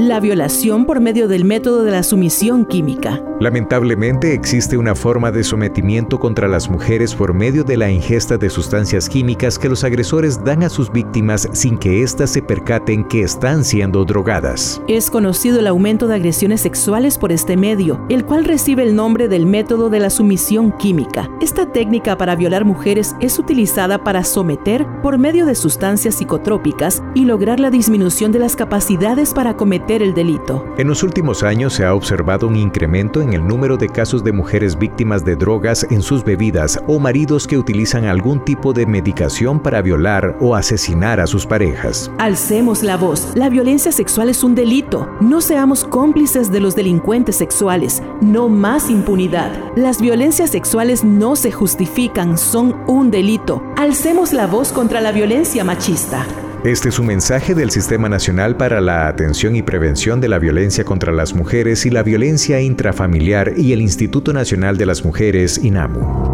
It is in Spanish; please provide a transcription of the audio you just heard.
la violación por medio del método de la sumisión química. Lamentablemente existe una forma de sometimiento contra las mujeres por medio de la ingesta de sustancias químicas que los agresores dan a sus víctimas sin que éstas se percaten que están siendo drogadas. Es conocido el aumento de agresiones sexuales por este medio, el cual recibe el nombre del método de la sumisión química. Esta técnica para violar mujeres es utilizada para someter por medio de sustancias psicotrópicas y lograr la disminución de las capacidades para cometer el delito. En los últimos años se ha observado un incremento en el número de casos de mujeres víctimas de drogas en sus bebidas o maridos que utilizan algún tipo de medicación para violar o asesinar a sus parejas. Alcemos la voz. La violencia sexual es un delito. No seamos cómplices de los delincuentes sexuales. No más impunidad. Las violencias sexuales no se justifican, son un delito. Alcemos la voz contra la violencia machista. Este es un mensaje del Sistema Nacional para la Atención y Prevención de la Violencia contra las Mujeres y la Violencia Intrafamiliar y el Instituto Nacional de las Mujeres, INAMU.